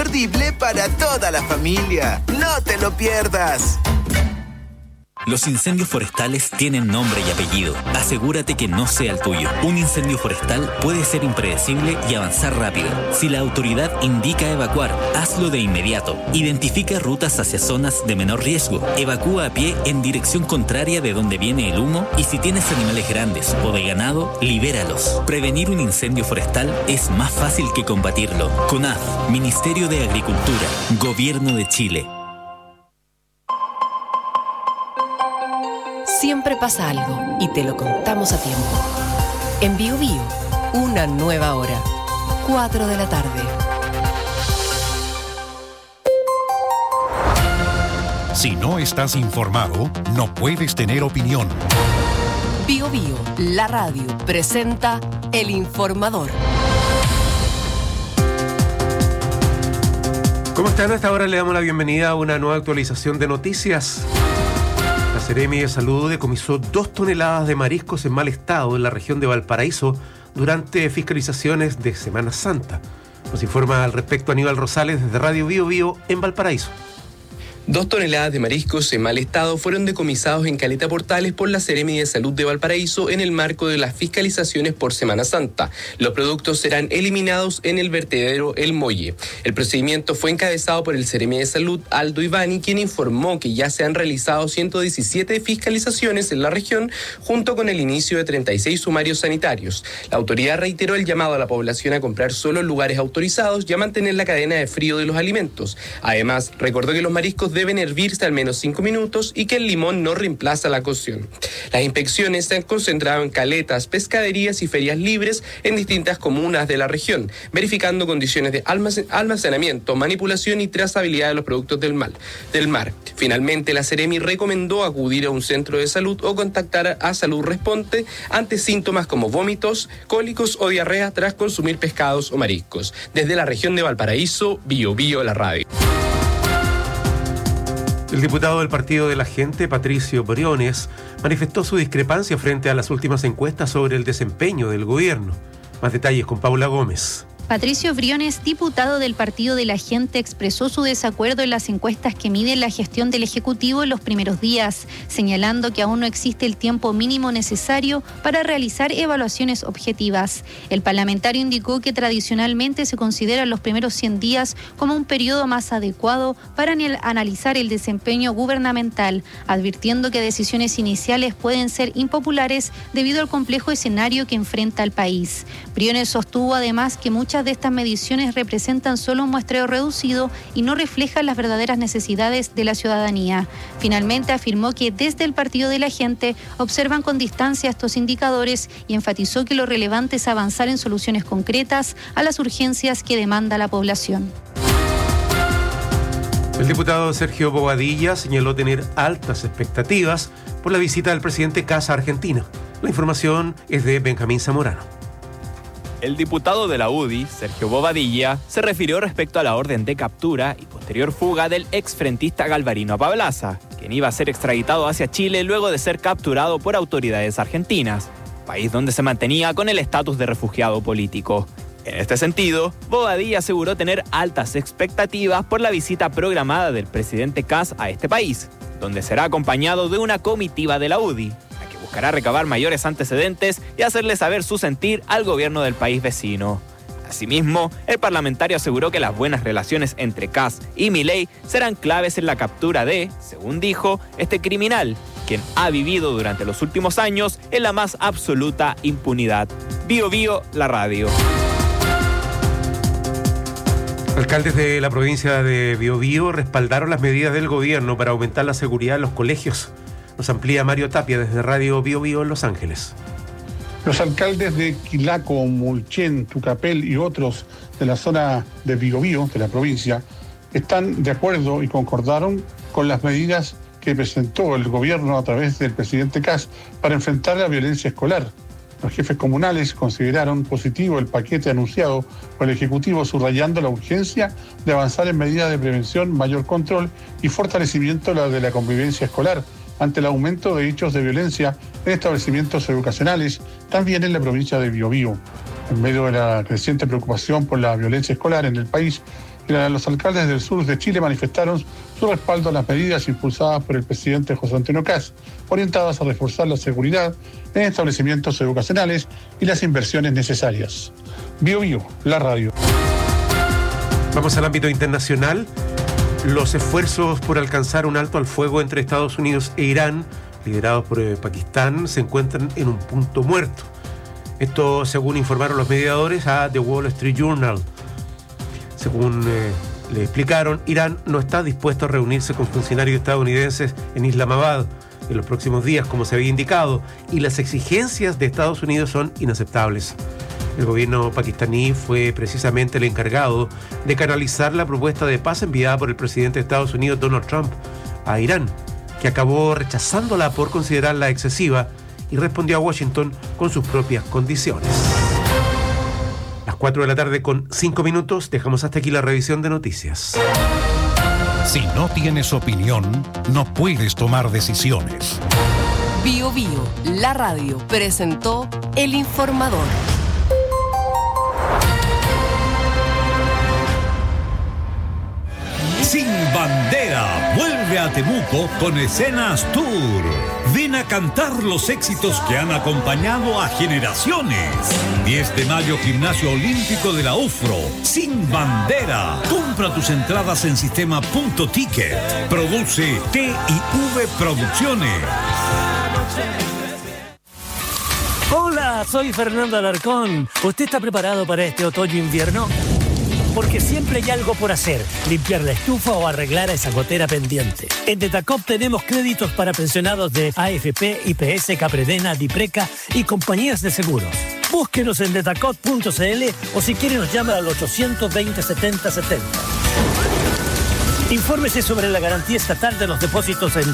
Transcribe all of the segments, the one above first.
imperdible para toda la familia. ¡No te lo pierdas! Los incendios forestales tienen nombre y apellido. Asegúrate que no sea el tuyo. Un incendio forestal puede ser impredecible y avanzar rápido. Si la autoridad indica evacuar, hazlo de inmediato. Identifica rutas hacia zonas de menor riesgo. Evacúa a pie en dirección contraria de donde viene el humo y si tienes animales grandes o de ganado, libéralos. Prevenir un incendio forestal es más fácil que combatirlo. CONAF, Ministerio de Agricultura, Gobierno de Chile. Siempre pasa algo y te lo contamos a tiempo. En Bio Bio, una nueva hora. 4 de la tarde. Si no estás informado, no puedes tener opinión. Bio Bio, la radio, presenta El Informador. ¿Cómo están? A esta hora le damos la bienvenida a una nueva actualización de noticias. La Seremi de Salud decomisó 2 toneladas de mariscos en mal estado en la región de Valparaíso durante fiscalizaciones de Semana Santa. Nos informa al respecto Aníbal Rosales desde Radio Bio Bio en Valparaíso. 2 toneladas de mariscos en mal estado fueron decomisados en Caleta Portales por la Seremi de Salud de Valparaíso en el marco de las fiscalizaciones por Semana Santa. Los productos serán eliminados en el vertedero El Molle. El procedimiento fue encabezado por el Seremi de Salud, Aldo Ivani, quien informó que ya se han realizado 117 fiscalizaciones en la región, junto con el inicio de 36 sumarios sanitarios. La autoridad reiteró el llamado a la población a comprar solo en lugares autorizados y a mantener la cadena de frío de los alimentos. Además, recordó que los mariscos deben hervirse al menos 5 minutos y que el limón no reemplaza la cocción. Las inspecciones se han concentrado en caletas, pescaderías y ferias libres en distintas comunas de la región, verificando condiciones de almacenamiento, manipulación y trazabilidad de los productos del mar. Finalmente, la Seremi recomendó acudir a un centro de salud o contactar a Salud Responde ante síntomas como vómitos, cólicos o diarrea tras consumir pescados o mariscos. Desde la región de Valparaíso, Bio Bio, la radio. El diputado del Partido de la Gente, Patricio Briones, manifestó su discrepancia frente a las últimas encuestas sobre el desempeño del gobierno. Más detalles con Paula Gómez. Patricio Briones, diputado del Partido de la Gente, expresó su desacuerdo en las encuestas que miden la gestión del Ejecutivo en los primeros días, señalando que aún no existe el tiempo mínimo necesario para realizar evaluaciones objetivas. El parlamentario indicó que tradicionalmente se consideran los primeros 100 días como un periodo más adecuado para analizar el desempeño gubernamental, advirtiendo que decisiones iniciales pueden ser impopulares debido al complejo escenario que enfrenta el país. Briones sostuvo además que muchas de estas mediciones representan solo un muestreo reducido y no reflejan las verdaderas necesidades de la ciudadanía. Finalmente afirmó que desde el Partido de la Gente observan con distancia estos indicadores y enfatizó que lo relevante es avanzar en soluciones concretas a las urgencias que demanda la población. El diputado Sergio Bobadilla señaló tener altas expectativas por la visita del presidente Kast a Argentina. La información es de Benjamín Zamorano. El diputado de la UDI, Sergio Bobadilla, se refirió respecto a la orden de captura y posterior fuga del exfrentista Galvarino Apablaza, quien iba a ser extraditado hacia Chile luego de ser capturado por autoridades argentinas, país donde se mantenía con el estatus de refugiado político. En este sentido, Bobadilla aseguró tener altas expectativas por la visita programada del presidente Kast a este país, donde será acompañado de una comitiva de la UDI, buscará recabar mayores antecedentes y hacerle saber su sentir al gobierno del país vecino. Asimismo, el parlamentario aseguró que las buenas relaciones entre Kast y Milei serán claves en la captura de, según dijo, este criminal, quien ha vivido durante los últimos años en la más absoluta impunidad. Bio Bio, la radio. Alcaldes de la provincia de Biobío respaldaron las medidas del gobierno para aumentar la seguridad en los colegios. Nos amplía Mario Tapia desde Radio Bio Bio en Los Ángeles. Los alcaldes de Quilaco, Mulchen, Tucapel y otros de la zona de Biobío, de la provincia, están de acuerdo y concordaron con las medidas que presentó el gobierno a través del presidente Kast para enfrentar la violencia escolar. Los jefes comunales consideraron positivo el paquete anunciado por el Ejecutivo, subrayando la urgencia de avanzar en medidas de prevención, mayor control y fortalecimiento de la convivencia escolar ante el aumento de hechos de violencia en establecimientos educacionales, también en la provincia de Biobío. En medio de la creciente preocupación por la violencia escolar en el país, Los alcaldes del sur de Chile manifestaron su respaldo a las medidas impulsadas por el presidente José Antonio Kast, orientadas a reforzar la seguridad en establecimientos educacionales y las inversiones necesarias. Bio Bio, la radio. Vamos al ámbito internacional. Los esfuerzos por alcanzar un alto al fuego entre Estados Unidos e Irán, liderados por Pakistán, se encuentran en un punto muerto. Esto según informaron los mediadores a The Wall Street Journal. Según le explicaron, Irán no está dispuesto a reunirse con funcionarios estadounidenses en Islamabad en los próximos días, como se había indicado, y las exigencias de Estados Unidos son inaceptables. El gobierno pakistaní fue precisamente el encargado de canalizar la propuesta de paz enviada por el presidente de Estados Unidos, Donald Trump, a Irán, que acabó rechazándola por considerarla excesiva y respondió a Washington con sus propias condiciones. Las 4 de la tarde con 5 minutos, dejamos hasta aquí la revisión de noticias. Si no tienes opinión, no puedes tomar decisiones. Bio Bio, la radio, presentó El Informador. Sin Bandera vuelve a Temuco con Escenas Tour. Ven a cantar los éxitos que han acompañado a generaciones. 10 de mayo, Gimnasio Olímpico de la UFRO. Sin Bandera. Compra tus entradas en sistema.ticket. Produce T&V Producciones. Hola, soy Fernando Alarcón. ¿Usted está preparado para este otoño-invierno? Porque siempre hay algo por hacer, limpiar la estufa o arreglar esa gotera pendiente. En Detacop tenemos créditos para pensionados de AFP, IPS, Capredena, Dipreca y compañías de seguros. Búsquenos en detacop.cl o si quiere nos llama al 820-7070. Infórmese sobre la garantía estatal de los depósitos en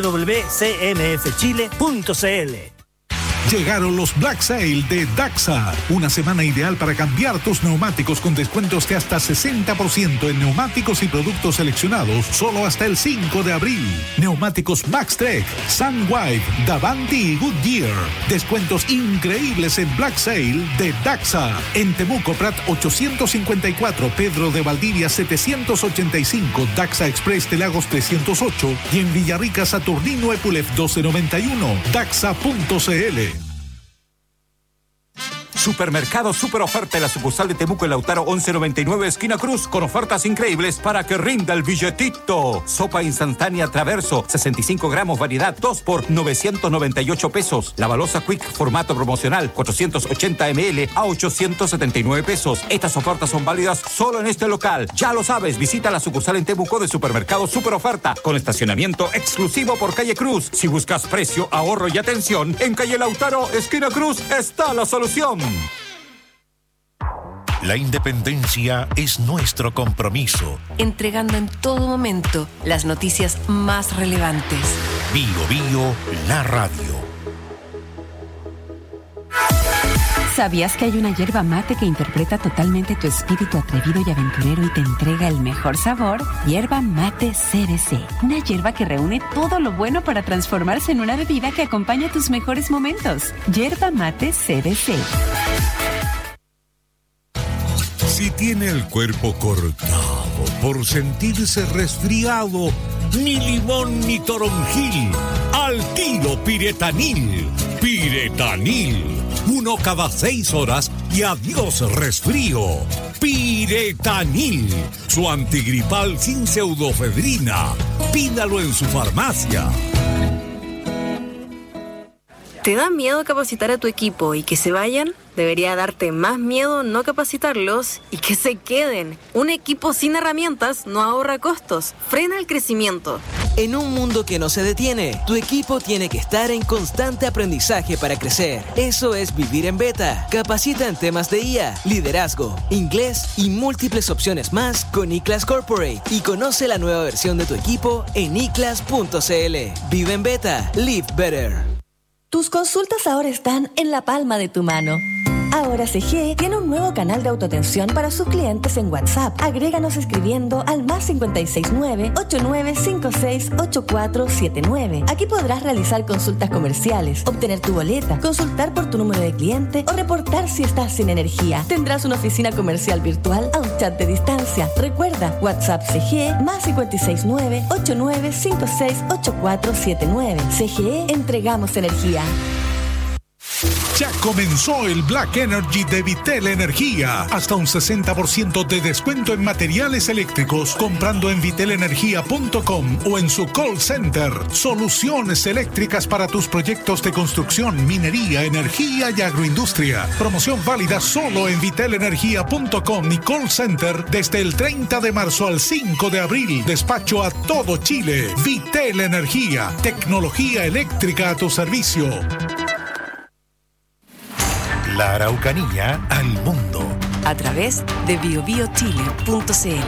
www.cmfchile.cl. Llegaron los Black Sale de Daxa. Una semana ideal para cambiar tus neumáticos con descuentos de hasta 60% en neumáticos y productos seleccionados solo hasta el 5 de abril. Neumáticos Maxtrek, Sunwipe, Davanti y Goodyear. Descuentos increíbles en Black Sale de Daxa. En Temuco Prat 854, Pedro de Valdivia 785, Daxa Express de Lagos 308 y en Villarrica Saturnino Epulef 1291, daxa.cl. Supermercado Super Oferta en la sucursal de Temuco en Lautaro 1199 esquina Cruz con ofertas increíbles para que rinda el billetito. Sopa instantánea Traverso 65 gramos variedad 2 por 998 pesos. La balosa Quick formato promocional 480 ml a 879 pesos. Estas ofertas son válidas solo en este local. Ya lo sabes, visita la sucursal en Temuco de Supermercado Super Oferta con estacionamiento exclusivo por calle Cruz. Si buscas precio, ahorro y atención, en calle Lautaro esquina Cruz está la solución. La independencia es nuestro compromiso. Entregando en todo momento las noticias más relevantes. Bio Bio, la radio. ¿Sabías que hay una yerba mate que interpreta totalmente tu espíritu atrevido y aventurero y te entrega el mejor sabor? Yerba mate CBC. Una yerba que reúne todo lo bueno para transformarse en una bebida que acompaña tus mejores momentos. Yerba mate CBC. Si tiene el cuerpo cortado por sentirse resfriado, ni limón ni toronjil, al tiro Piretanil. Piretanil. 1 cada 6 horas y adiós resfrío. Piretanil. Su antigripal sin pseudofedrina. Pídalo en su farmacia. ¿Te da miedo capacitar a tu equipo y que se vayan? Debería darte más miedo no capacitarlos y que se queden. Un equipo sin herramientas no ahorra costos, frena el crecimiento. En un mundo que no se detiene, tu equipo tiene que estar en constante aprendizaje para crecer. Eso es vivir en Beta. Capacita en temas de IA, liderazgo, inglés y múltiples opciones más con iClass Corporate. Y conoce la nueva versión de tu equipo en iClass.cl. Vive en Beta. Live better. Tus consultas ahora están en la palma de tu mano. Ahora CGE tiene un nuevo canal de autoatención para sus clientes en WhatsApp. Agréganos escribiendo al +569 8956 8479. Aquí podrás realizar consultas comerciales, obtener tu boleta, consultar por tu número de cliente o reportar si estás sin energía. Tendrás una oficina comercial virtual a un chat de distancia. Recuerda, WhatsApp CGE +569 8956 8479. CGE, entregamos energía. Ya comenzó el Black Energy de Vitel Energía. Hasta un 60% de descuento en materiales eléctricos comprando en vitelenergia.com o en su call center. Soluciones eléctricas para tus proyectos de construcción, minería, energía y agroindustria. Promoción válida solo en vitelenergia.com y call center desde el 30 de marzo al 5 de abril. Despacho a todo Chile. Vitel Energía. Tecnología eléctrica a tu servicio. La Araucanía al mundo. A través de biobiochile.cl.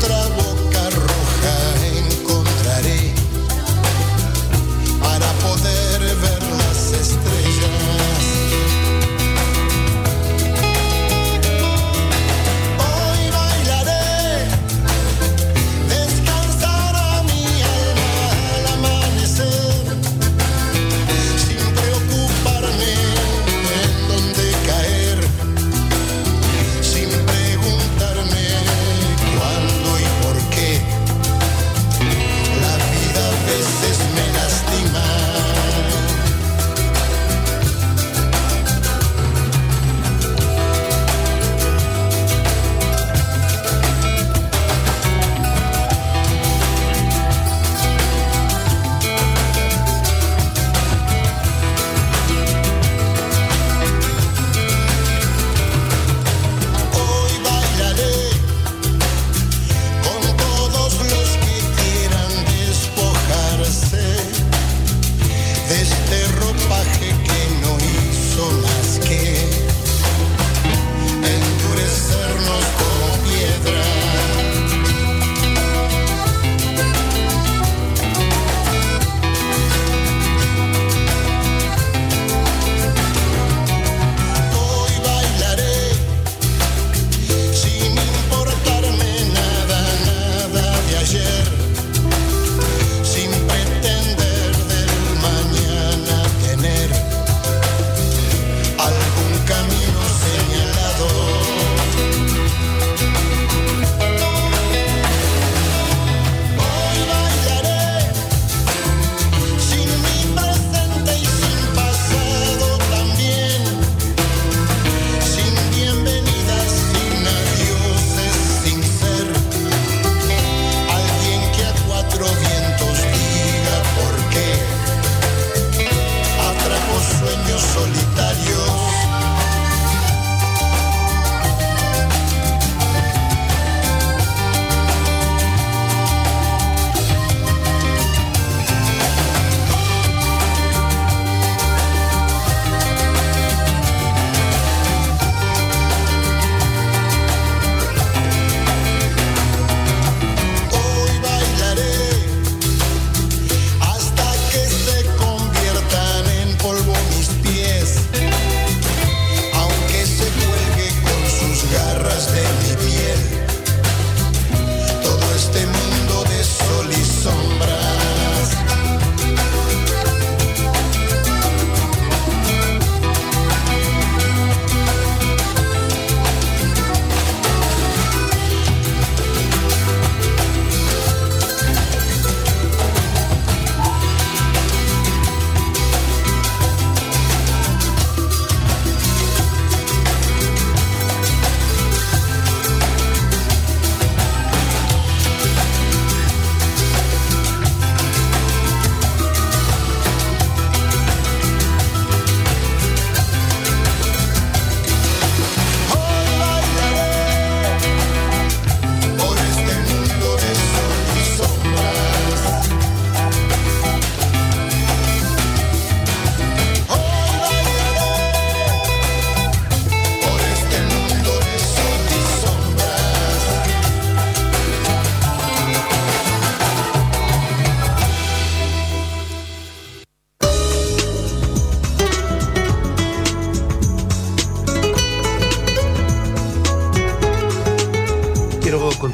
Poder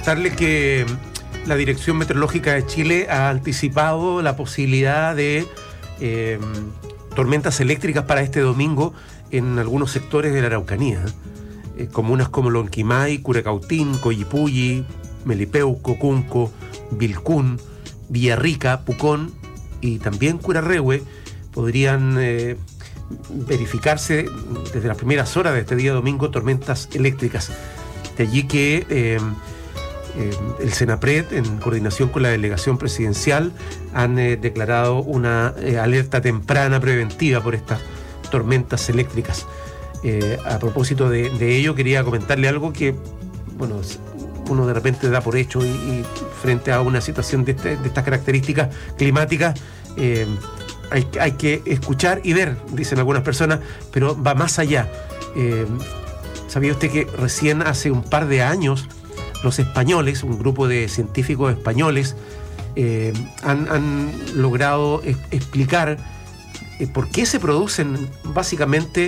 comentarle que la Dirección Meteorológica de Chile ha anticipado la posibilidad de tormentas eléctricas para este domingo en algunos sectores de la Araucanía. Comunas como Lonquimay, Curacautín, Coyipulli, Melipeuco, Cunco, Vilcún, Villarrica, Pucón y también Curarrehue podrían verificarse desde las primeras horas de este día domingo tormentas eléctricas. De allí que el Senapred, en coordinación con la delegación presidencial, han declarado una alerta temprana preventiva por estas tormentas eléctricas. A propósito de ello, quería comentarle algo que, bueno, uno de repente da por hecho y frente a una situación de estas características climáticas, hay que escuchar y ver, dicen algunas personas, pero va más allá. ¿Sabía usted que recién hace un par de años los españoles, un grupo de científicos españoles, han logrado explicar por qué se producen básicamente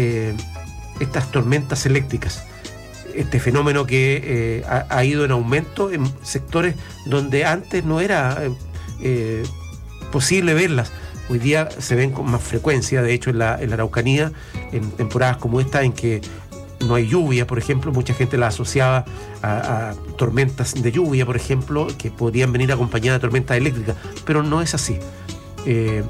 estas tormentas eléctricas? Este fenómeno que ha ido en aumento en sectores donde antes no era posible verlas. Hoy día se ven con más frecuencia, de hecho en la Araucanía, en temporadas como esta en que no hay lluvia, por ejemplo, mucha gente la asociaba a tormentas de lluvia, por ejemplo, que podrían venir acompañadas de tormentas eléctricas, pero no es así. De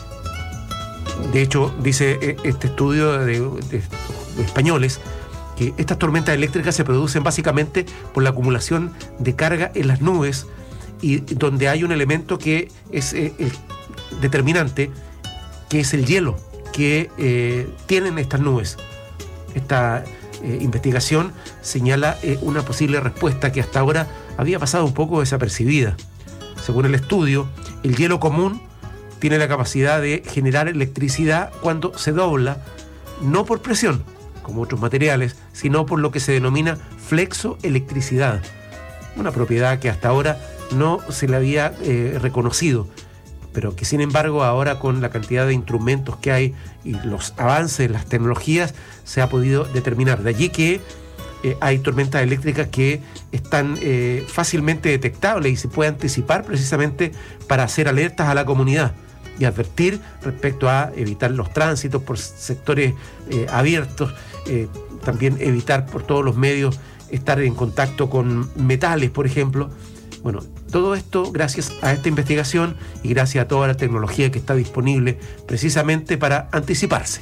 hecho, dice este estudio de españoles que estas tormentas eléctricas se producen básicamente por la acumulación de carga en las nubes y donde hay un elemento que es el determinante, que es el hielo que tienen estas nubes. Esta investigación señala una posible respuesta que hasta ahora había pasado un poco desapercibida. Según el estudio, el hielo común tiene la capacidad de generar electricidad cuando se dobla, no por presión, como otros materiales, sino por lo que se denomina flexoelectricidad, una propiedad que hasta ahora no se le había reconocido, pero que sin embargo ahora con la cantidad de instrumentos que hay y los avances en las tecnologías se ha podido determinar. De allí que hay tormentas eléctricas que están fácilmente detectables y se puede anticipar precisamente para hacer alertas a la comunidad y advertir respecto a evitar los tránsitos por sectores abiertos, también evitar por todos los medios estar en contacto con metales, por ejemplo. Bueno, todo esto gracias a esta investigación y gracias a toda la tecnología que está disponible precisamente para anticiparse.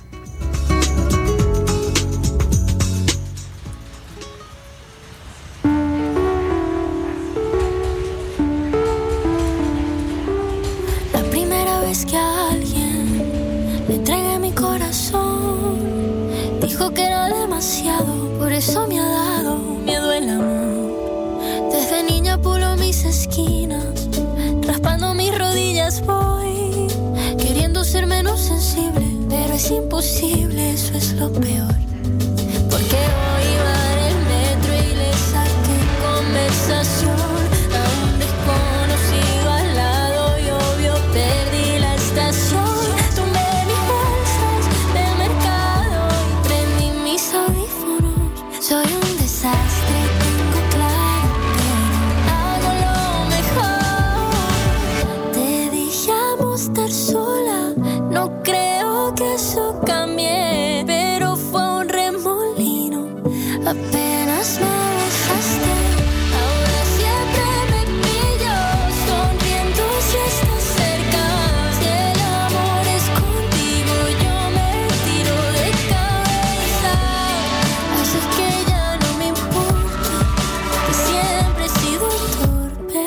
La primera vez que a alguien le entregué mi corazón, dijo que era demasiado, por eso me ha dado miedo el amor. Desde niña pulo mis esquinas, raspando mis rodillas voy, queriendo ser menos sensible, pero es imposible, eso es lo peor. Porque hoy iba en el metro y le saqué conversación a un desconocido al lado y obvio perdí la estación. Tomé mis bolsas del mercado y prendí mis audífonos. Soy un desastre, tengo claro, pero hago lo mejor. Te dije amo estar sola, no creo que eso cambie, pero fue un remolino, apenas me besaste. Ahora siempre me pillo sonriendo si estás cerca. Si el amor es contigo, yo me tiro de cabeza. Así que ya no me importa, que siempre he sido torpe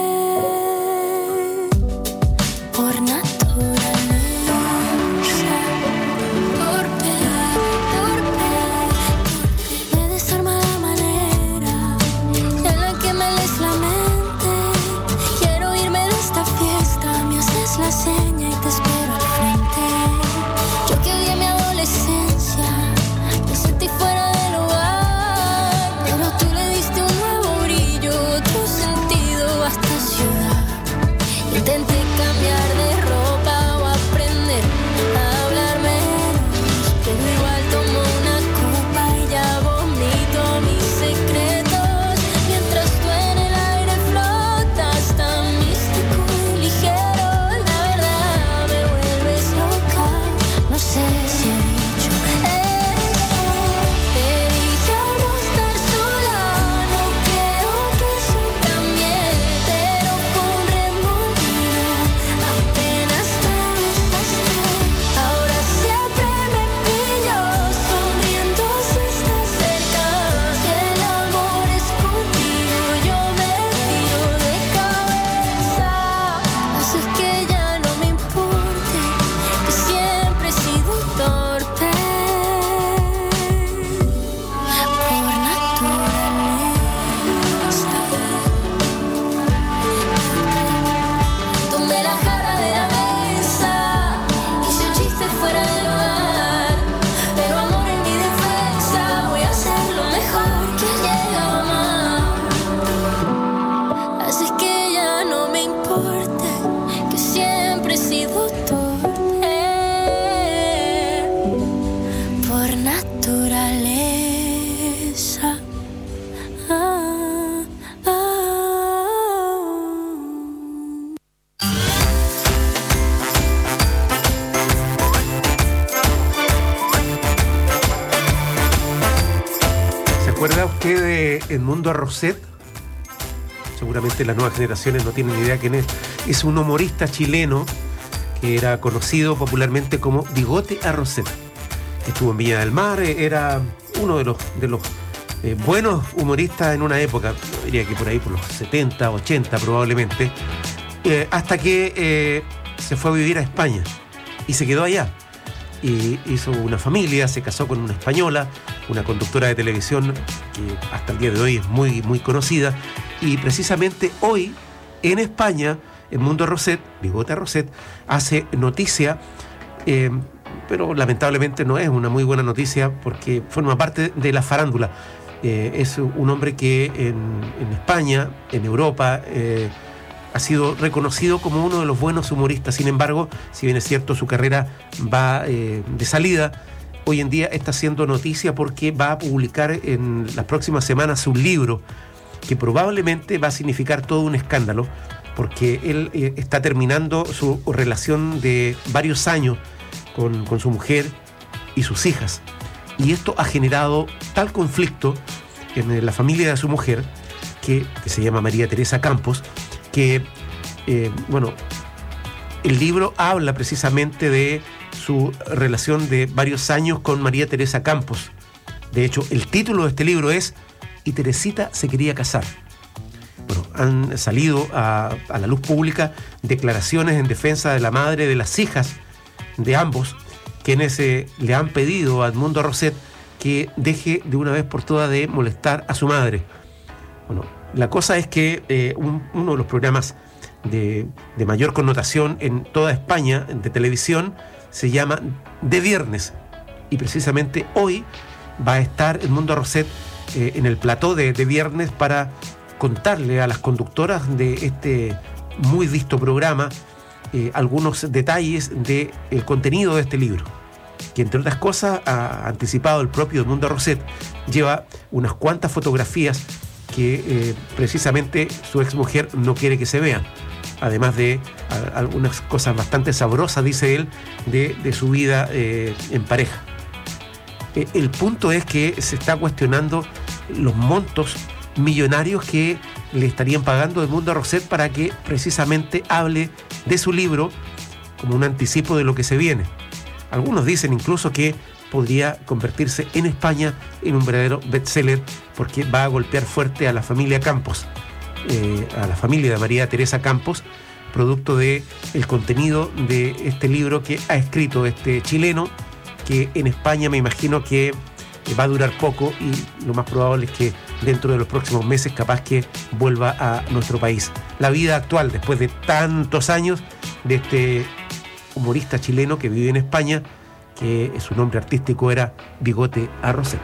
por naturaleza. Me desarma la manera en la que me lees la mente. Quiero irme de esta fiesta, me haces la seña y te espero al frente. Yo que odié mi adolescencia, me sentí fuera de lugar, pero tú le diste un nuevo brillo, otro sentido a esta ciudad. Intenté cambiar de ropa o aprender a hablar menos, pero igual tomo una copa y ya vomito mis secretos, mientras tú usted de Edmundo Arrocet? Seguramente las nuevas generaciones no tienen idea quién es. Es un humorista chileno que era conocido popularmente como Bigote Arrocet. Estuvo en Viña del Mar, era uno de los buenos humoristas en una época, diría que por ahí por los 70, 80 probablemente, hasta que se fue a vivir a España y se quedó allá. Y hizo una familia, se casó con una española, una conductora de televisión que hasta el día de hoy es muy, muy conocida. Y precisamente hoy, en España, Edmundo Arrocet, Bigote Arrocet, hace noticia, pero lamentablemente no es una muy buena noticia porque forma parte de la farándula. Es un hombre que en España, en Europa, ha sido reconocido como uno de los buenos humoristas. Sin embargo, si bien es cierto, su carrera va de salida, hoy en día está haciendo noticia porque va a publicar en las próximas semanas un libro que probablemente va a significar todo un escándalo, porque él está terminando su relación de varios años con su mujer y sus hijas. Y esto ha generado tal conflicto en la familia de su mujer, que se llama María Teresa Campos, que, el libro habla precisamente de su relación de varios años con María Teresa Campos. De hecho, el título de este libro es "Y Teresita se quería casar". Bueno, han salido a la luz pública declaraciones en defensa de la madre de las hijas de ambos, quienes le han pedido a Edmundo Arrocet que deje de una vez por todas de molestar a su madre. Bueno, la cosa es que uno de los programas de mayor connotación en toda España de televisión se llama De Viernes, y precisamente hoy va a estar Edmundo Arrocet en el plató de Viernes para contarle a las conductoras de este muy visto programa algunos detalles del contenido de este libro, que entre otras cosas ha anticipado el propio Edmundo Arrocet. Lleva unas cuantas fotografías que precisamente su exmujer no quiere que se vean, además de algunas cosas bastante sabrosas, dice él, de su vida en pareja. El punto es que se está cuestionando los montos millonarios que le estarían pagando Edmundo Arrocet para que precisamente hable de su libro como un anticipo de lo que se viene. Algunos dicen incluso que podría convertirse en España en un verdadero bestseller, porque va a golpear fuerte a la familia Campos, a la familia de María Teresa Campos, producto de el contenido de este libro que ha escrito este chileno, que en España me imagino que va a durar poco, y lo más probable es que dentro de los próximos meses capaz que vuelva a nuestro país. La vida actual, después de tantos años, de este humorista chileno que vive en España, que su nombre artístico era Bigote Arrocet.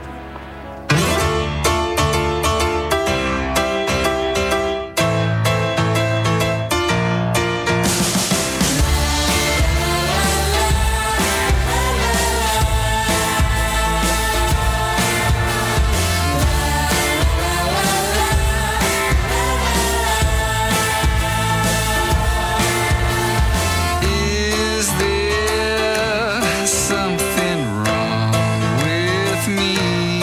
Something wrong with me.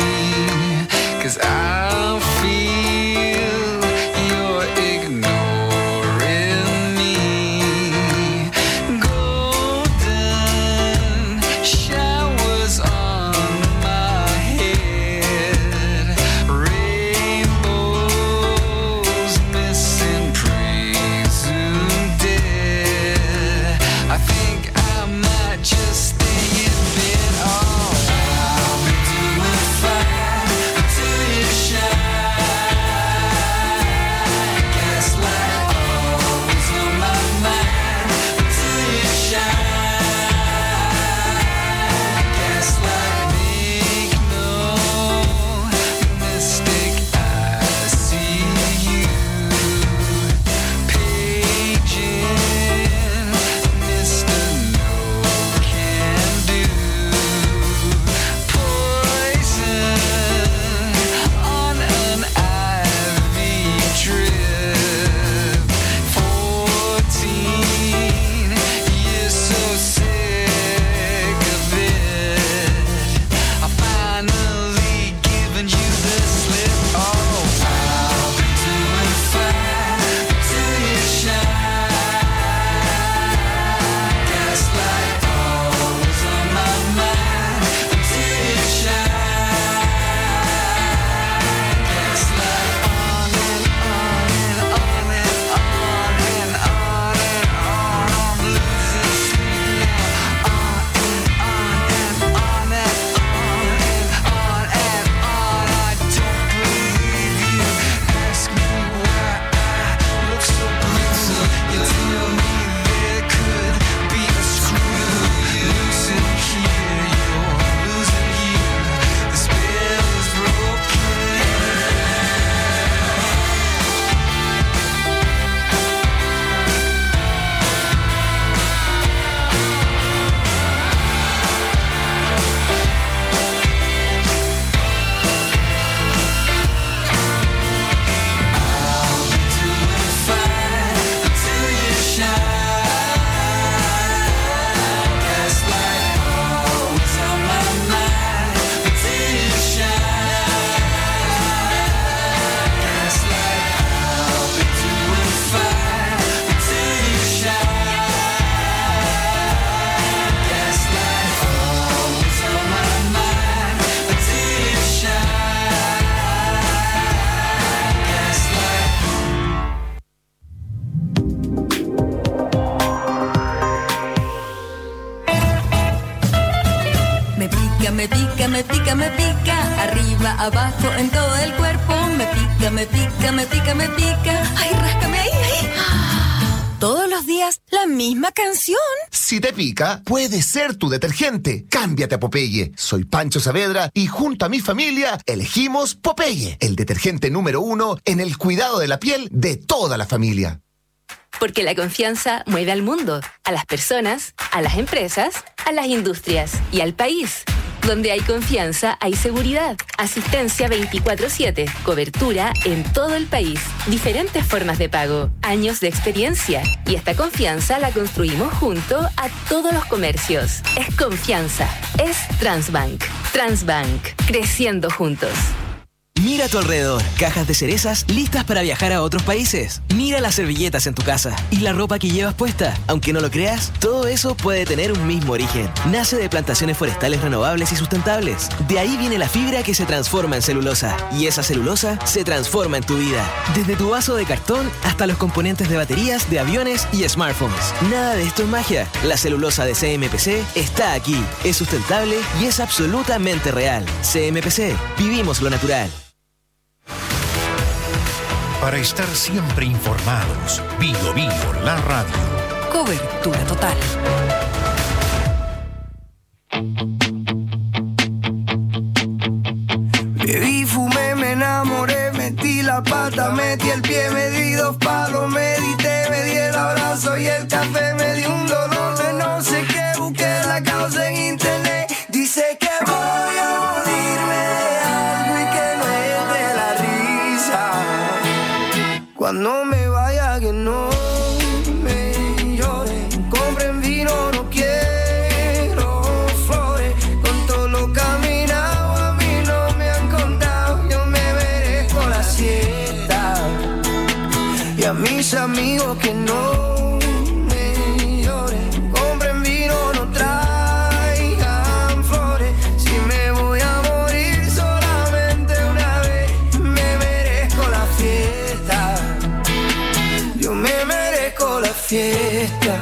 me pica, me pica, me pica. Arriba, abajo, en todo el cuerpo. Me pica, me pica, me pica, me pica. Ay, ráscame ahí, ahí. Todos los días, la misma canción. Si te pica, puede ser tu detergente. Cámbiate a Popeye. Soy Pancho Saavedra y junto a mi familia elegimos Popeye, el detergente número 1 en el cuidado de la piel de toda la familia. Porque la confianza mueve al mundo, a las personas, a las empresas, a las industrias y al país. Donde hay confianza, hay seguridad. Asistencia 24/7. Cobertura en todo el país. Diferentes formas de pago. Años de experiencia. Y esta confianza la construimos junto a todos los comercios. Es confianza. Es Transbank. Transbank. Creciendo juntos. Mira a tu alrededor, cajas de cerezas listas para viajar a otros países. Mira las servilletas en tu casa y la ropa que llevas puesta. Aunque no lo creas, todo eso puede tener un mismo origen. Nace de plantaciones forestales renovables y sustentables. De ahí viene la fibra que se transforma en celulosa. Y esa celulosa se transforma en tu vida. Desde tu vaso de cartón hasta los componentes de baterías, de aviones y smartphones. Nada de esto es magia. La celulosa de CMPC está aquí. Es sustentable y es absolutamente real. CMPC. Vivimos lo natural. Para estar siempre informados, Bio Bio, la radio. Cobertura total. Bebí, fumé, me enamoré, metí la pata, metí el pie, me di 2 palos, medité, me di el abrazo y el café, me di un dolor de no sé qué, busqué la causa en internet, dice que voy a morirme de algo y que no es de la risa. Cuando me vaya que no me llore, compren vino, no quiero flores, con todo lo caminado a mí no me han contado, yo me merezco la siesta, y a mis amigos que no me lloren, compren vino, no traigan flores, si me voy a morir solamente una vez, me merezco la fiesta. Yo me merezco la fiesta.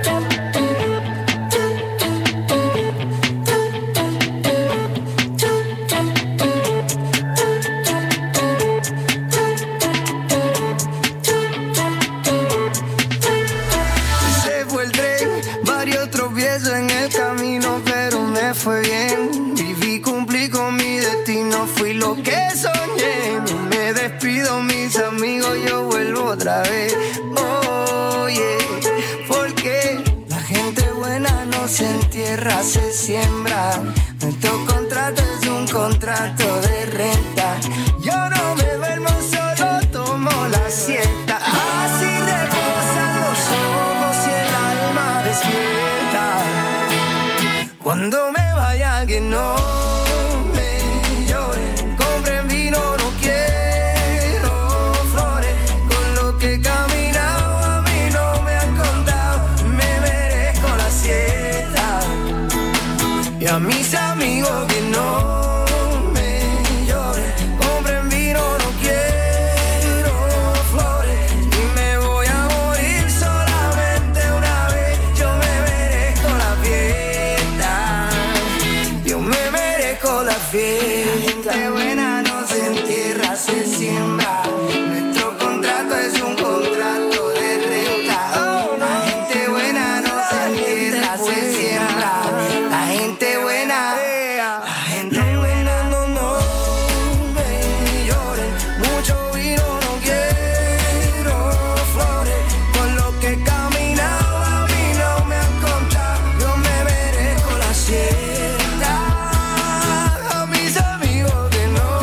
Se fue el tren, varios tropiezos en el camino, pero me fue bien. Viví, cumplí con mi destino, fui lo que soñé. No me despido, mis amigos, yo vuelvo otra vez. Oye, porque la gente buena no se entierra, se siembra. Nuestro contrato es un contrato de renta. Yo no me duermo, solo tomo la siesta. Así reposan los ojos y el alma despierta. Cuando me vaya que no me lloren, compren vino, no quiero flores, con lo que he caminado a mí no me han contado, me merezco la siesta, y a mis amigos que no me lloren, compren vino, no quiero flores, y me voy a morir solamente una vez, yo me merezco la fiesta, yo me merezco la fiesta. La gente buena no se entierra, se siembra. Nuestro contrato es un contrato de renta. La gente buena no se entierra, se siembra. La gente buena no, no me lloren. Mucho vino, no quiero flores. Con lo que he caminado a mí no me han contado, yo me merezco la siesta. A mis amigos que no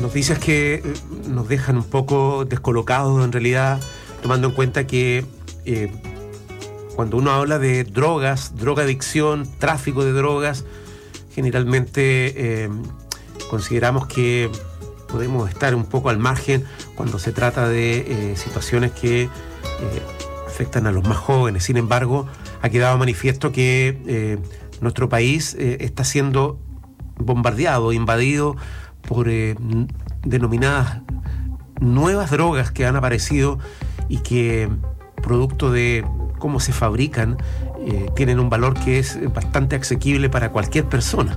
Noticias que nos dejan un poco descolocados en realidad, tomando en cuenta que cuando uno habla de drogas, drogadicción, tráfico de drogas, generalmente consideramos que podemos estar un poco al margen cuando se trata de situaciones que afectan a los más jóvenes. Sin embargo, ha quedado manifiesto que nuestro país está siendo bombardeado, invadido por denominadas nuevas drogas que han aparecido y que, producto de cómo se fabrican, tienen un valor que es bastante asequible para cualquier persona.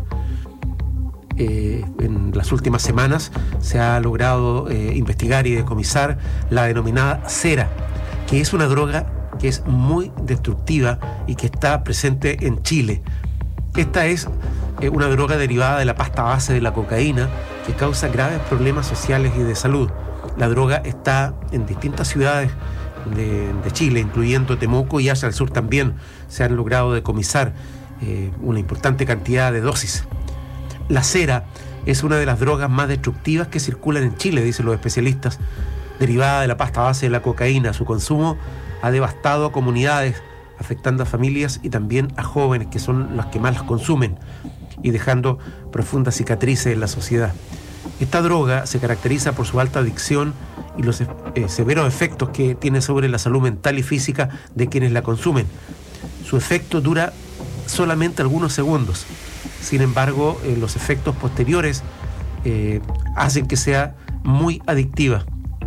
En las últimas semanas se ha logrado investigar y decomisar la denominada cera, que es una droga que es muy destructiva y que está presente en Chile. Esta es una droga derivada de la pasta base de la cocaína que causa graves problemas sociales y de salud. La droga está en distintas ciudades de Chile, incluyendo Temuco, y hacia el sur también se han logrado decomisar una importante cantidad de dosis. La cera es una de las drogas más destructivas que circulan en Chile, dicen los especialistas. Derivada de la pasta base de la cocaína, su consumo ha devastado a comunidades, afectando a familias y también a jóvenes, que son los que más las consumen, y dejando profundas cicatrices en la sociedad. Esta droga se caracteriza por su alta adicción y los severos efectos que tiene sobre la salud mental y física de quienes la consumen. Su efecto dura solamente algunos segundos. Sin embargo, los efectos posteriores hacen que sea muy adictiva.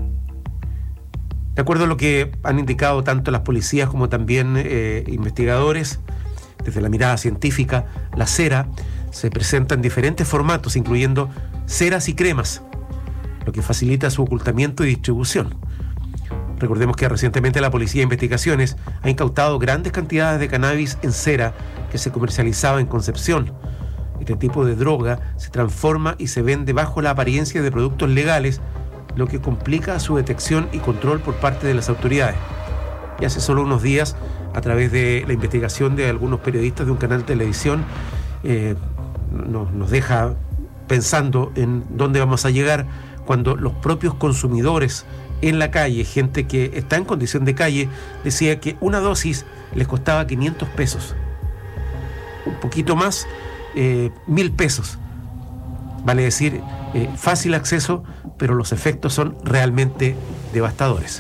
De acuerdo a lo que han indicado tanto las policías como también investigadores, desde la mirada científica, la cera se presenta en diferentes formatos, incluyendo ceras y cremas, lo que facilita su ocultamiento y distribución. Recordemos que recientemente la Policía de Investigaciones ha incautado grandes cantidades de cannabis en cera que se comercializaba en Concepción. Este tipo de droga se transforma y se vende bajo la apariencia de productos legales, lo que complica su detección y control por parte de las autoridades. Y hace solo unos días, a través de la investigación de algunos periodistas de un canal de televisión, nos deja pensando en dónde vamos a llegar cuando los propios consumidores en la calle, gente que está en condición de calle, decía que una dosis les costaba 500 pesos. Un poquito más, 1.000 pesos. Vale decir, fácil acceso, pero los efectos son realmente devastadores.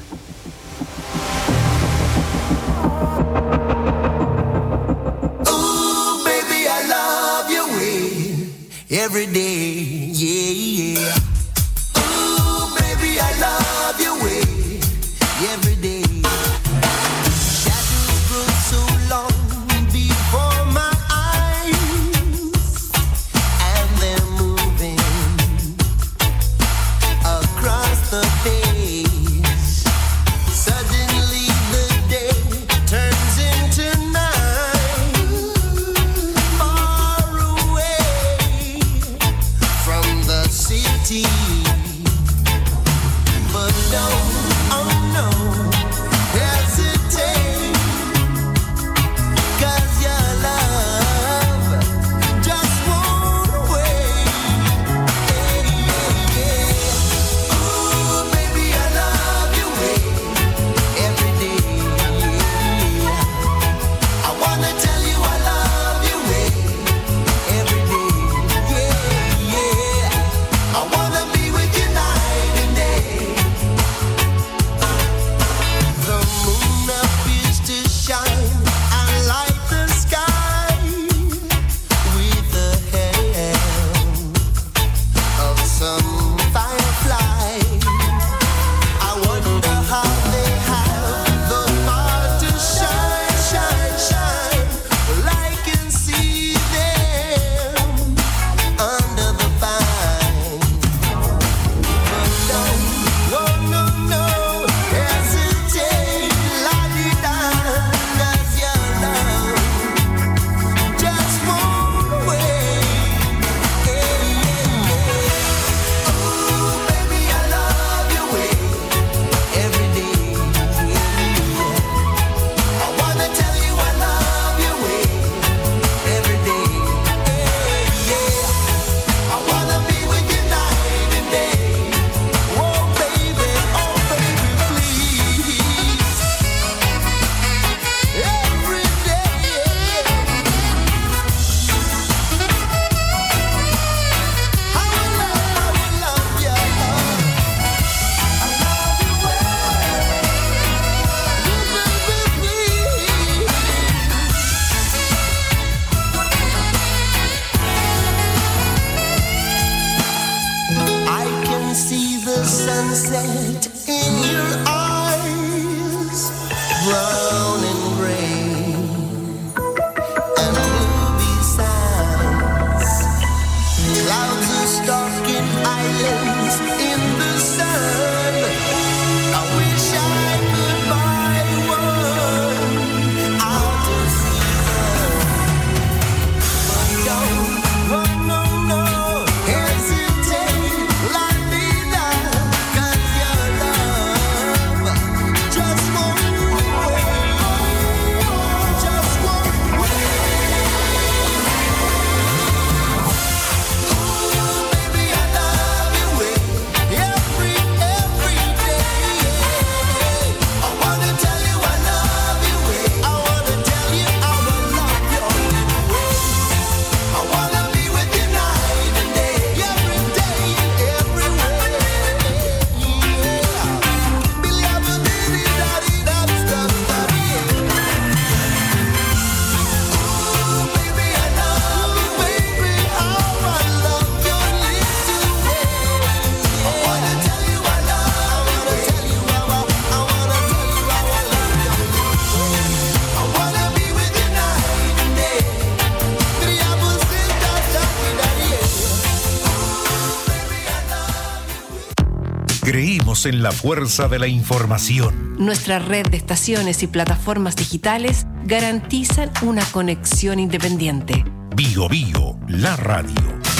Ooh, baby, I love your way every day, yeah, yeah. Ooh, baby, I love your way every day. Shadows grow so long before my eyes, and they're moving across the page. Suddenly the day turns into night, far away from the city. sunset in your eyes, brown and gray, and blue besides. Clouds are stalking islands in the sun. I wish I could buy one out of season. But don't, no, hesitate, la vida, 'cause your love just won't wait, just won't wait. Oh, baby, I love you every day. I wanna tell you I love you I wanna tell you I will love you I wanna be with you night and day, every day and everywhere. Oh, baby, I love you, baby, how I love your little ways. I wanna tell you I love you, I wanna tell you I love you. I wanna be with you night and day. Creímos en la fuerza de la información. Nuestra red de estaciones y plataformas digitales garantizan una conexión independiente. Bio Bio, la radio.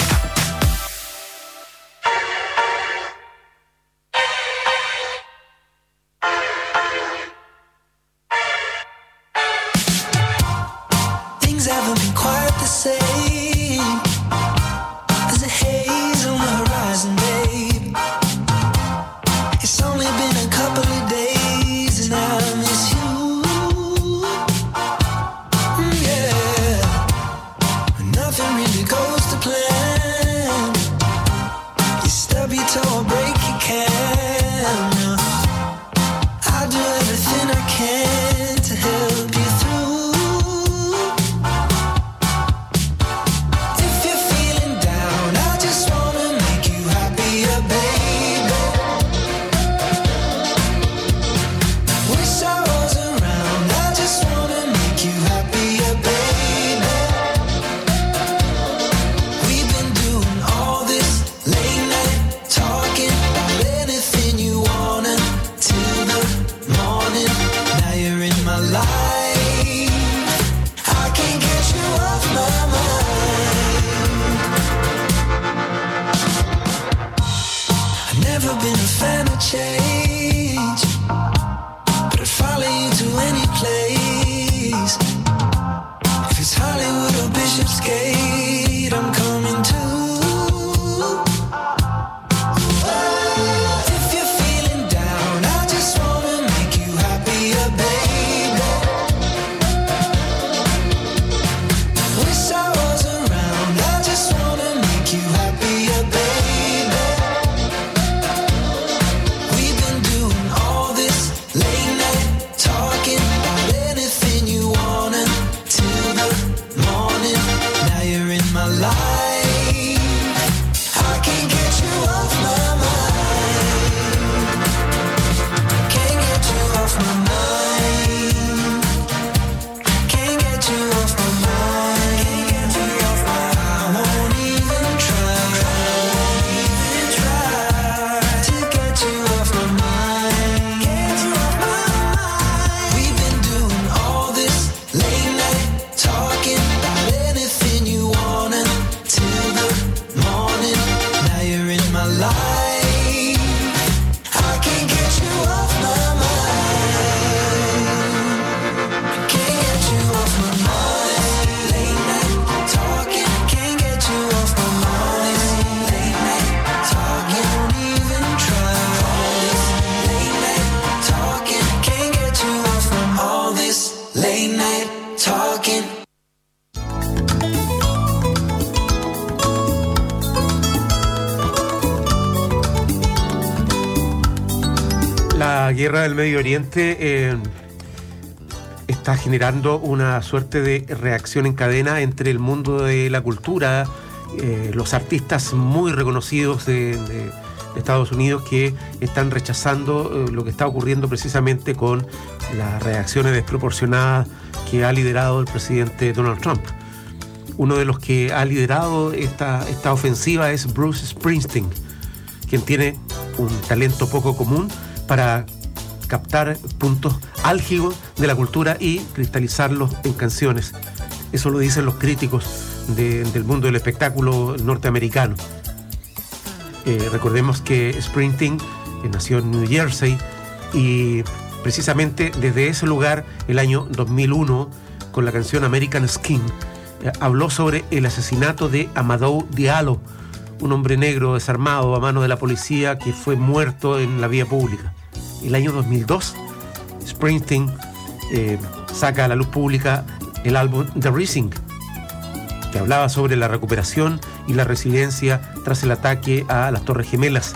Things haven't been quite the same. There's a haze on the horizon, babe. It's only been a couple of days and I miss you. Yeah. Nothing really goes to plan. You stub your toe or break your can. I'll do everything I can to help you through. If you're feeling down, I just wanna make you happier, baby. Wish I was around, I just wanna make you happier, baby. We've been doing all this late night talking about anything you wanna till the morning. Now you're in my life, I can't get you off my mind. I've never been a fan of change, but I'd follow you to any place. If it's Hollywood or Bishopsgate, I'm coming too. If you're feeling down, I just wanna make you happier, baby. Wish I was around, I just wanna make you happier, baby. We've been doing all this late night talking about anything you wanna till the morning. Now you're in my life, I can't get you off my mind. Can't get you off my mind. Can't get you off my mind. Can't get you off my mind. I won't even try to get you off my mind. Get you off my mind. We've been doing all this late night talking about anything you wanna till the morning. Now you're in my life, I can't get you off my mind. Can't get you off my mind. Late night talking, can't get you off my mind. Late night talking, won't even try. Late night talking, can't get you off from all this late night talking. La guerra del Medio Oriente está generando una suerte de reacción en cadena entre el mundo de la cultura los artistas muy reconocidos de Estados Unidos que están rechazando lo que está ocurriendo precisamente con las reacciones desproporcionadas que ha liderado el presidente Donald Trump. Uno de los que ha liderado esta ofensiva es Bruce Springsteen, quien tiene un talento poco común para captar puntos álgidos de la cultura y cristalizarlos en canciones. Eso lo dicen los críticos del mundo del espectáculo norteamericano. Recordemos que Springsteen nació en New Jersey y precisamente desde ese lugar, el año 2001, con la canción American Skin, habló sobre el asesinato de Amadou Diallo, un hombre negro desarmado a mano de la policía que fue muerto en la vía pública. El año 2002, Springsteen saca a la luz pública el álbum The Rising, que hablaba sobre la recuperación y la resiliencia tras el ataque a las Torres Gemelas.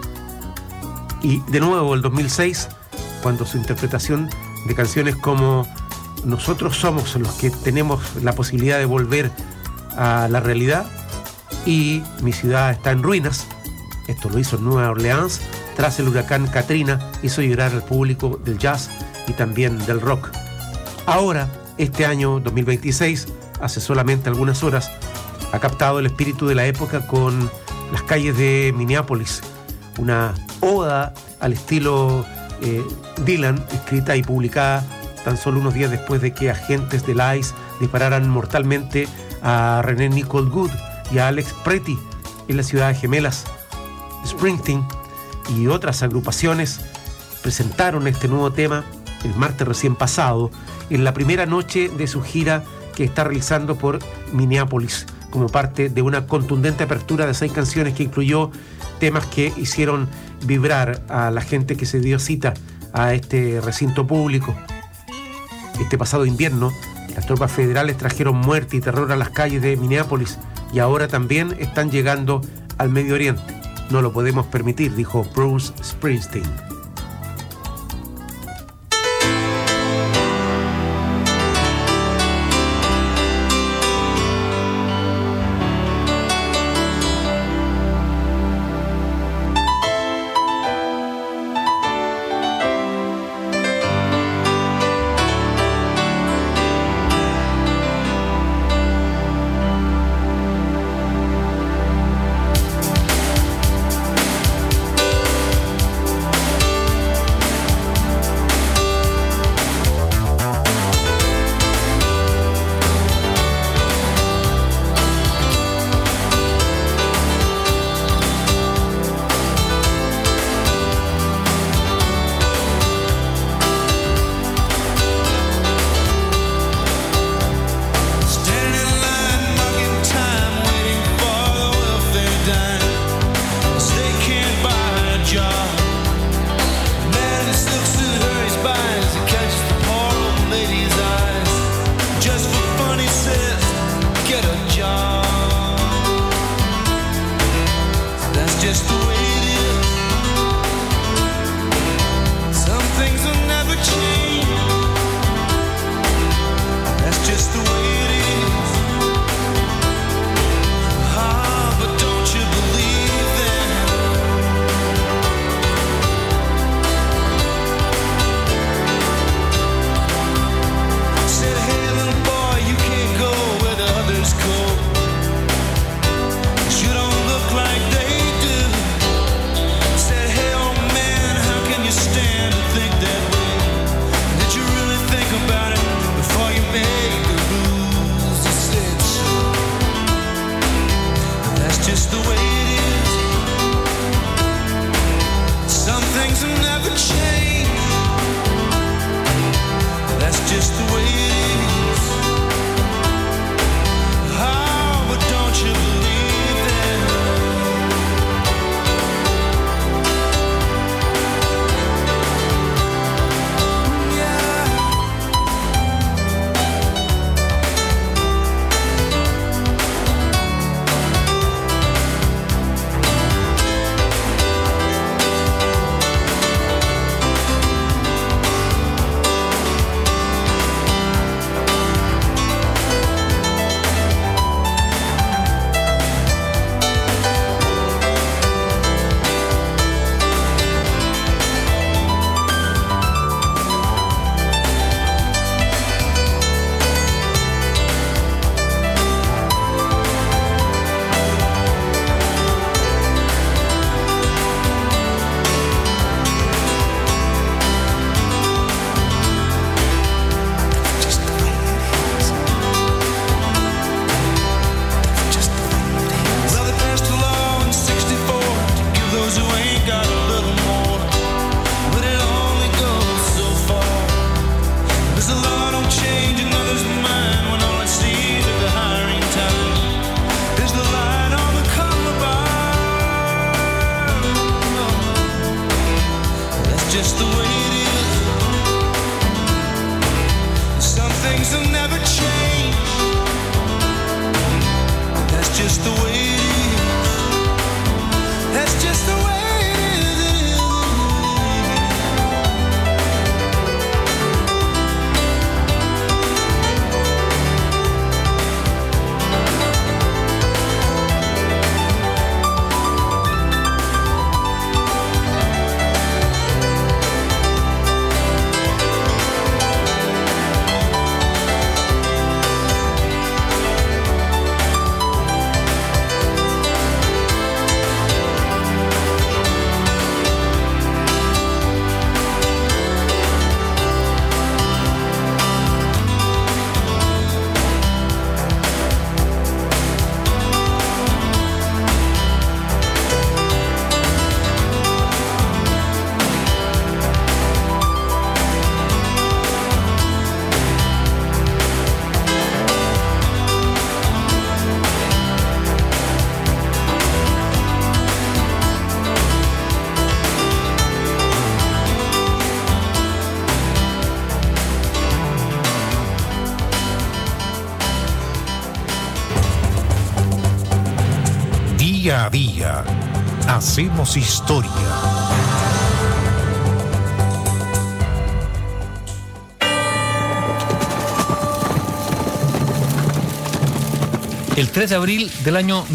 Y de nuevo, el 2006, cuando su interpretación de canciones como Nosotros somos los que tenemos la posibilidad de volver a la realidad y Mi ciudad está en ruinas, esto lo hizo en Nueva Orleans, tras el huracán Katrina, hizo llorar al público del jazz y también del rock. Ahora, este año 2026, hace solamente algunas horas, ha captado el espíritu de la época con Las calles de Minneapolis, una oda al estilo Dylan, escrita y publicada tan solo unos días después de que agentes del ICE dispararan mortalmente a René Nicole Goode y a Alex Pretty en la ciudad de Gemelas. Springsteen y otras agrupaciones presentaron este nuevo tema el martes recién pasado, en la primera noche de su gira que está realizando por Minneapolis, como parte de una contundente apertura de 6 canciones que incluyó temas que hicieron vibrar a la gente que se dio cita a este recinto público. Este pasado invierno, las tropas federales trajeron muerte y terror a las calles de Minneapolis y ahora también están llegando al Medio Oriente. No lo podemos permitir, dijo Bruce Springsteen. Día a día hacemos historia. El 3 de abril del año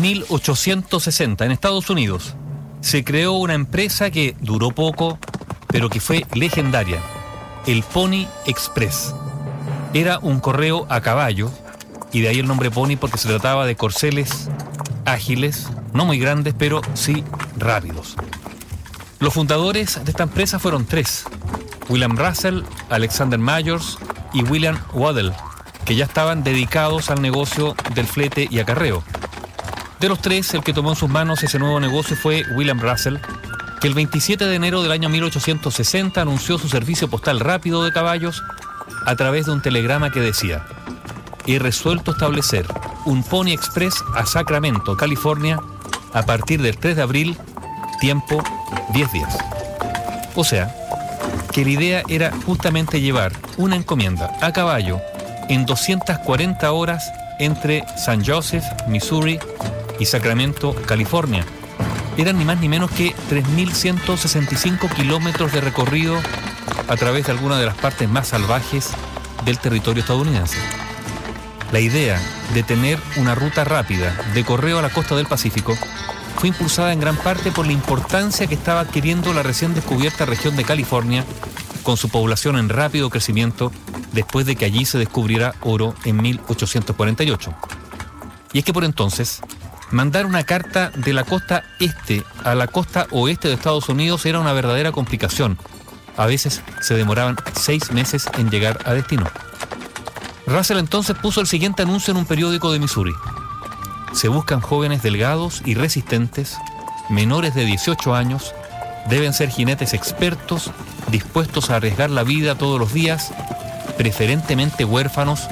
1860, en Estados Unidos, se creó una empresa que duró poco, pero que fue legendaria, el Pony Express. Era un correo a caballo, y de ahí el nombre Pony porque se trataba de corceles ágiles, no muy grandes, pero sí rápidos. Los fundadores de esta empresa fueron tres: William Russell, Alexander Myers y William Waddell, que ya estaban dedicados al negocio del flete y acarreo. De los tres, el que tomó en sus manos ese nuevo negocio fue William Russell, que el 27 de enero del año 1860 anunció su servicio postal rápido de caballos a través de un telegrama que decía: he resuelto establecer un Pony Express a Sacramento, California, a partir del 3 de abril, tiempo 10 días. O sea, que la idea era justamente llevar una encomienda a caballo en 240 horas entre San Joseph, Missouri, y Sacramento, California. Eran ni más ni menos que 3.165 kilómetros de recorrido a través de algunas de las partes más salvajes del territorio estadounidense. La idea de tener una ruta rápida de correo a la costa del Pacífico fue impulsada en gran parte por la importancia que estaba adquiriendo la recién descubierta región de California, con su población en rápido crecimiento después de que allí se descubriera oro en 1848. Y es que por entonces, mandar una carta de la costa este a la costa oeste de Estados Unidos era una verdadera complicación. A veces se demoraban 6 meses en llegar a destino. Russell entonces puso el siguiente anuncio en un periódico de Missouri: se buscan jóvenes delgados y resistentes, menores de 18 años, deben ser jinetes expertos, dispuestos a arriesgar la vida todos los días, preferentemente huérfanos,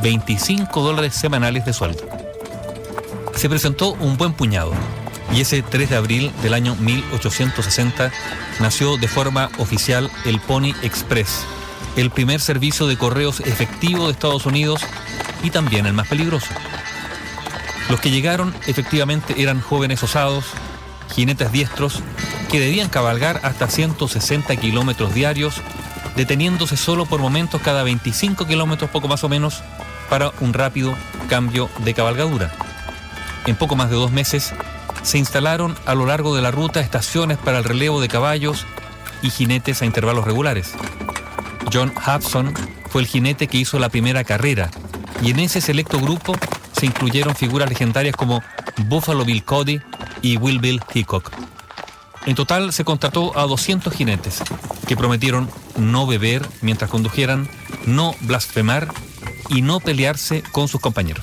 $25 semanales de sueldo. Se presentó un buen puñado, y ese 3 de abril del año 1860 nació de forma oficial el Pony Express, el primer servicio de correos efectivo de Estados Unidos y también el más peligroso. Los que llegaron efectivamente eran jóvenes osados, jinetes diestros, que debían cabalgar hasta 160 kilómetros diarios, deteniéndose solo por momentos cada 25 kilómetros, poco más o menos, para un rápido cambio de cabalgadura. En poco más de 2 meses se instalaron a lo largo de la ruta estaciones para el relevo de caballos y jinetes a intervalos regulares. John Hobson fue el jinete que hizo la primera carrera, y en ese selecto grupo se incluyeron figuras legendarias como Buffalo Bill Cody y Wild Bill Hickok. En total se contrató a 200 jinetes que prometieron no beber mientras condujeran, no blasfemar y no pelearse con sus compañeros.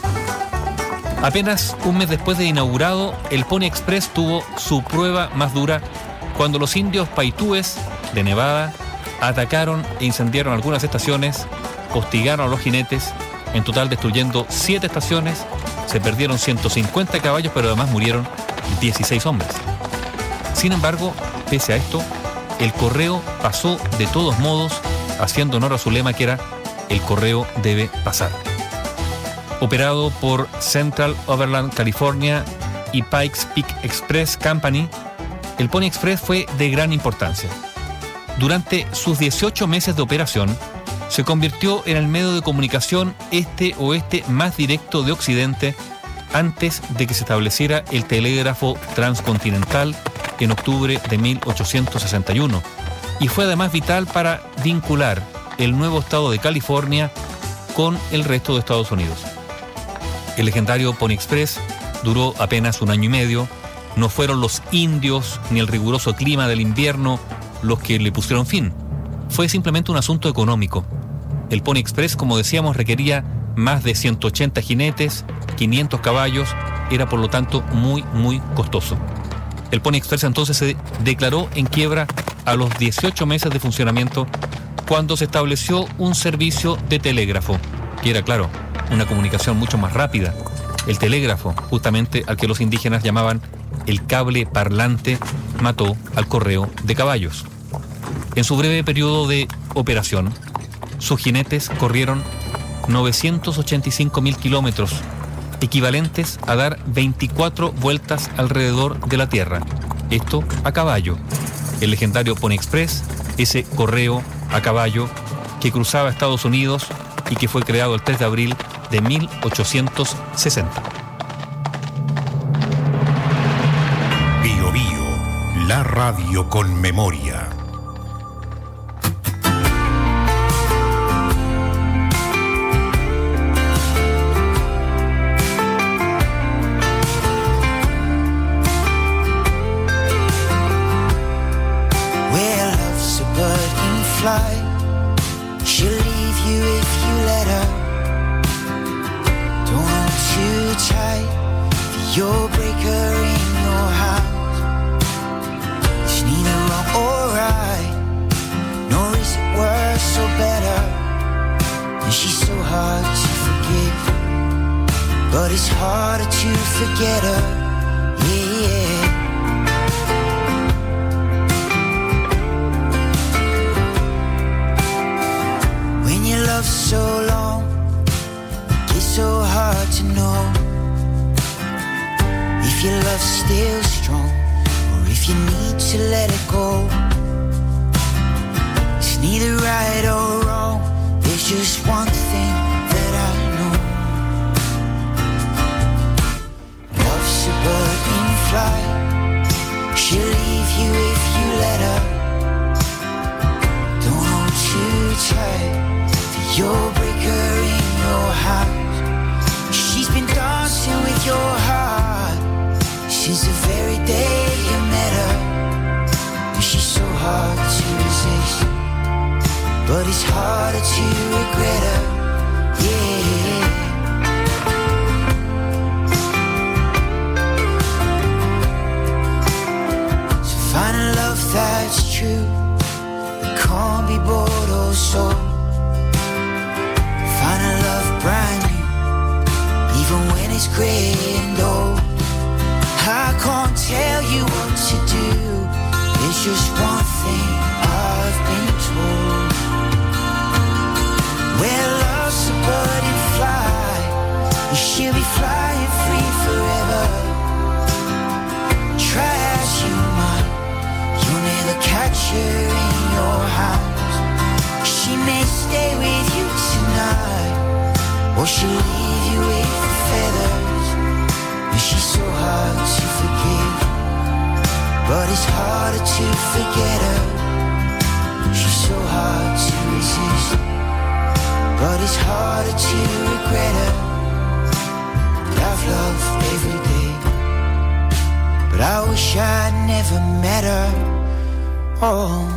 Apenas un mes después de inaugurado, el Pony Express tuvo su prueba más dura cuando los indios paitúes de Nevada atacaron e incendiaron algunas estaciones, hostigaron a los jinetes, en total destruyendo 7 estaciones, se perdieron 150 caballos, pero además murieron 16 hombres. Sin embargo, pese a esto, el correo pasó de todos modos, haciendo honor a su lema que era: el correo debe pasar. Operado por Central Overland California y Pikes Peak Express Company, el Pony Express fue de gran importancia. Durante sus 18 meses de operación, se convirtió en el medio de comunicación este-oeste más directo de Occidente antes de que se estableciera el telégrafo transcontinental en octubre de 1861, y fue además vital para vincular el nuevo estado de California con el resto de Estados Unidos. El legendario Pony Express duró apenas 1 año y medio. No fueron los indios ni el riguroso clima del invierno los que le pusieron fin. Fue simplemente un asunto económico. El Pony Express, como decíamos, requería más de 180 jinetes, 500 caballos, era por lo tanto muy costoso. El Pony Express entonces se declaró en quiebra a los 18 meses de funcionamiento, cuando se estableció un servicio de telégrafo, que era, claro, una comunicación mucho más rápida. El telégrafo, justamente al que los indígenas llamaban el cable parlante, mató al correo de caballos. En su breve periodo de operación, sus jinetes corrieron 985.000 kilómetros, equivalentes a dar 24 vueltas alrededor de la Tierra. Esto a caballo. El legendario Pony Express, ese correo a caballo que cruzaba Estados Unidos y que fue creado el 3 de abril de 1860. Bio Bio, la radio con memoria. She'll leave you if you let her. Don't hold too tight, you'll break her in your house. It's neither wrong or right, nor is it worse or better. And she's so hard to forgive, but it's harder to forget her. Yeah. Love so long, it's so hard to know if your love's still strong or if you need to let it go. It's neither right or wrong, there's just one thing that I know. Love's a bird in flight, she'll leave you if you let her. Don't hold too tight, you'll break her in your house. She's been dancing with your heart since the very day you met her. And she's so hard to resist, but it's harder to regret her. Yeah. So find a love that's true, that can't be bought or sold. Find a love brand new, even when it's grey and old. I can't tell you what to do, there's just one thing I've been told. Where love's a bird in flight, and she'll be flying free forever. Try as you might, you'll never catch her in your house. She may stay with you tonight, or she'll leave you with the feathers. And she's so hard to forgive, but it's harder to forget her. She's so hard to resist, but it's harder to regret her. I've loved every day, but I wish I'd never met her. Oh.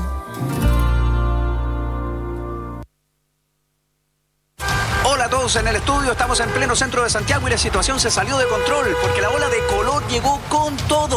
Hola a todos en el estudio, estamos en pleno centro de Santiago y la situación se salió de control porque la ola de calor llegó con todo.